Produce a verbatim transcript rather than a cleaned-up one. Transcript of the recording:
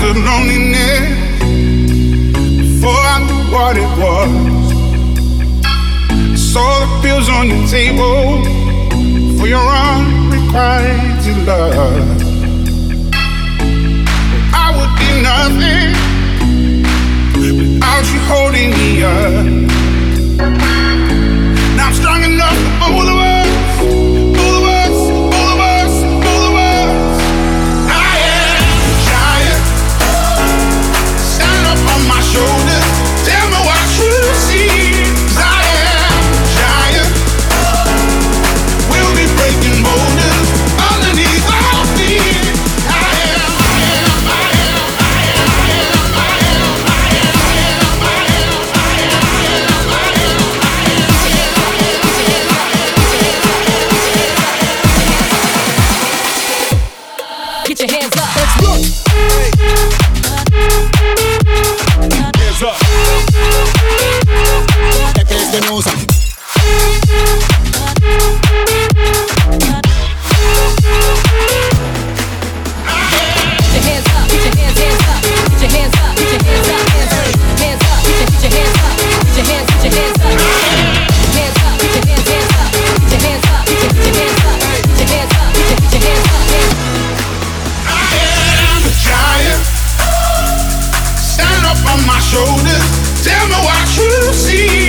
to loneliness before I knew what it was. I saw the pills on your table for your unrequited love. I would be nothing without you holding me up. Now I'm strong enough for both of us. Shoulders, tell me what you see. 'Cause I am a giant. We'll be breaking boulders underneath our feet. I am, I am, I am, I am, I am, I am, I am, I am, I am, I am, I am, I am. Get your hands up. Let's look. Hands up. That is the news. Shoulders, tell me what you see.